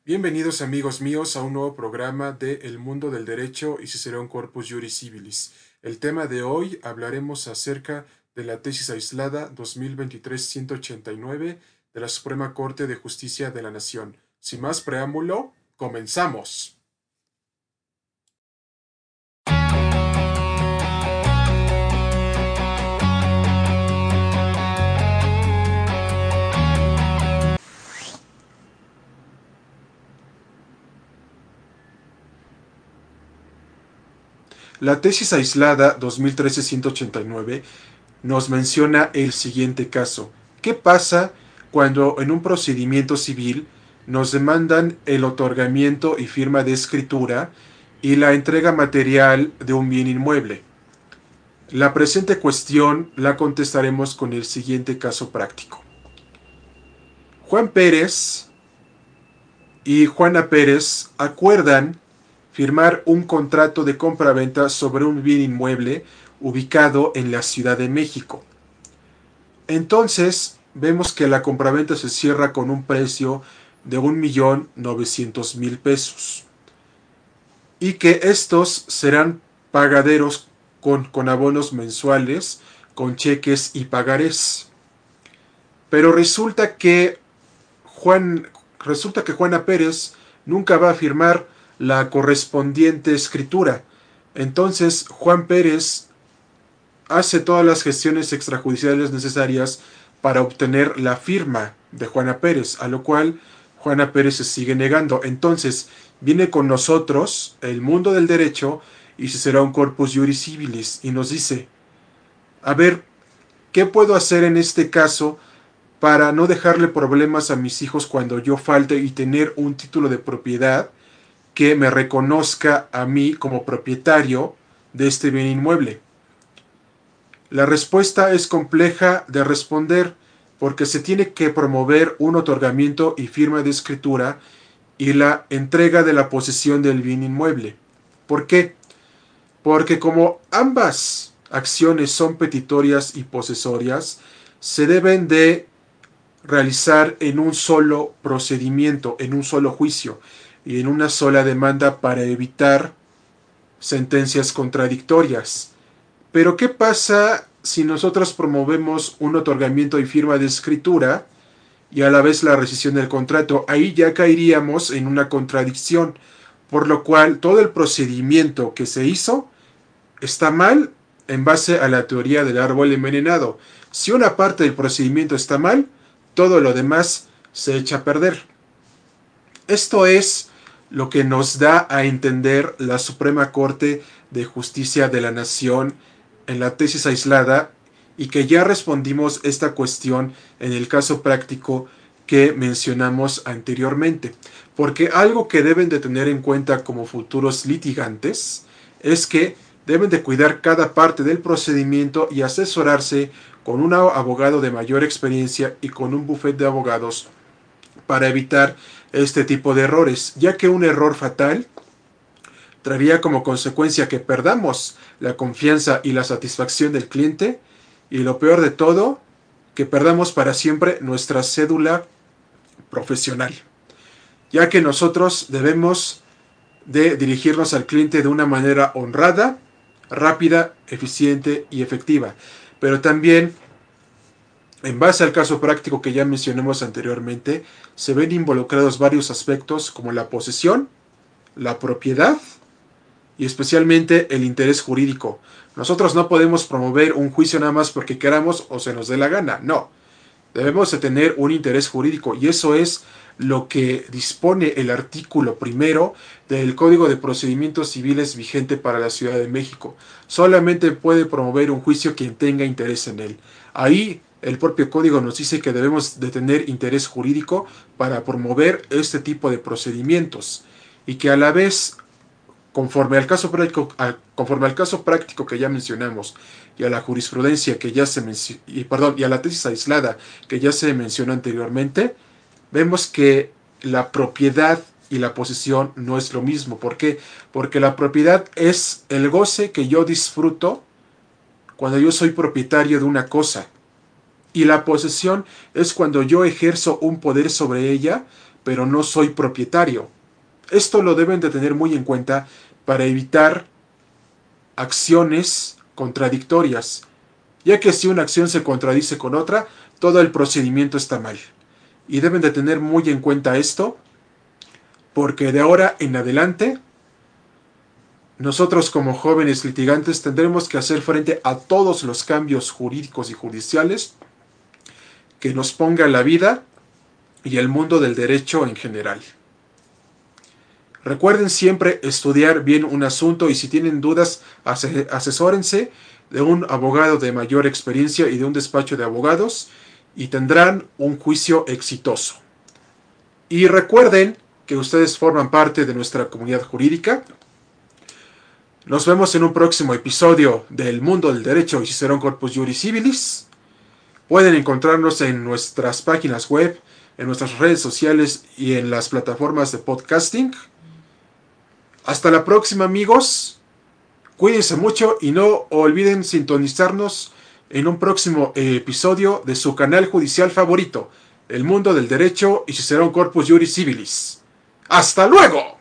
Bienvenidos amigos míos a un nuevo programa de El Mundo del Derecho y Cicerón Corpus Juris Civilis. El tema de hoy hablaremos acerca de la tesis aislada 2023-189 de la Suprema Corte de Justicia de la Nación. Sin más preámbulo, comenzamos. La tesis aislada 2013-189 nos menciona el siguiente caso. ¿Qué pasa cuando en un procedimiento civil nos demandan el otorgamiento y firma de escritura y la entrega material de un bien inmueble? La presente cuestión la contestaremos con el siguiente caso práctico. Juan Pérez y Juana Pérez acuerdan firmar un contrato de compraventa sobre un bien inmueble ubicado en la Ciudad de México. Entonces vemos que la compraventa se cierra con un precio de 1.900.000 pesos y que estos serán pagaderos con abonos mensuales, con cheques y pagarés. Pero resulta que Juana Pérez nunca va a firmar la correspondiente escritura. Entonces Juan Pérez hace todas las gestiones extrajudiciales necesarias para obtener la firma de Juana Pérez, a lo cual Juana Pérez se sigue negando. Entonces viene con nosotros el mundo del derecho y Cicerón Corpus Juris Civilis y nos dice: a ver, ¿qué puedo hacer en este caso para no dejarle problemas a mis hijos cuando yo falte y tener un título de propiedad que me reconozca a mí como propietario de este bien inmueble? La respuesta es compleja de responder porque se tiene que promover un otorgamiento y firma de escritura y la entrega de la posesión del bien inmueble. ¿Por qué? Porque como ambas acciones son petitorias y posesorias, se deben de realizar en un solo procedimiento, en un solo juicio y en una sola demanda para evitar sentencias contradictorias. Pero ¿qué pasa si nosotros promovemos un otorgamiento y firma de escritura y a la vez la rescisión del contrato? Ahí ya caeríamos en una contradicción, por lo cual todo el procedimiento que se hizo está mal en base a la teoría del árbol envenenado. Si una parte del procedimiento está mal, todo lo demás se echa a perder. Esto es lo que nos da a entender la Suprema Corte de Justicia de la Nación en la tesis aislada, y que ya respondimos esta cuestión en el caso práctico que mencionamos anteriormente. Porque algo que deben de tener en cuenta como futuros litigantes es que deben de cuidar cada parte del procedimiento y asesorarse con un abogado de mayor experiencia y con un bufete de abogados para evitar este tipo de errores, ya que un error fatal traería como consecuencia que perdamos la confianza y la satisfacción del cliente, y lo peor de todo, que perdamos para siempre nuestra cédula profesional, ya que nosotros debemos de dirigirnos al cliente de una manera honrada, rápida, eficiente y efectiva. Pero también, en base al caso práctico que ya mencionamos anteriormente, se ven involucrados varios aspectos como la posesión, la propiedad y especialmente el interés jurídico. Nosotros no podemos promover un juicio nada más porque queramos o se nos dé la gana. No, debemos de tener un interés jurídico, y eso es lo que dispone el artículo primero del Código de Procedimientos Civiles vigente para la Ciudad de México. Solamente puede promover un juicio quien tenga interés en él. Ahí el propio código nos dice que debemos de tener interés jurídico para promover este tipo de procedimientos, y que a la vez, conforme al caso práctico que ya mencionamos y a la jurisprudencia que ya se y a la tesis aislada que ya se mencionó anteriormente, vemos que la propiedad y la posesión no es lo mismo. ¿Por qué? Porque la propiedad es el goce que yo disfruto cuando yo soy propietario de una cosa, y la posesión es cuando yo ejerzo un poder sobre ella pero no soy propietario. Esto lo deben de tener muy en cuenta para evitar acciones contradictorias, ya que si una acción se contradice con otra, todo el procedimiento está mal. Y deben de tener muy en cuenta esto, porque de ahora en adelante, nosotros como jóvenes litigantes tendremos que hacer frente a todos los cambios jurídicos y judiciales que nos ponga la vida y el mundo del derecho en general. Recuerden siempre estudiar bien un asunto y si tienen dudas, asesórense de un abogado de mayor experiencia y de un despacho de abogados y tendrán un juicio exitoso. Y recuerden que ustedes forman parte de nuestra comunidad jurídica. Nos vemos en un próximo episodio del Mundo del Derecho y Cicerón Corpus Juris Civilis. Pueden encontrarnos en nuestras páginas web, en nuestras redes sociales y en las plataformas de podcasting. Hasta la próxima, amigos. Cuídense mucho y no olviden sintonizarnos en un próximo episodio de su canal judicial favorito, El Mundo del Derecho y Cicerón Corpus Juris Civilis. ¡Hasta luego!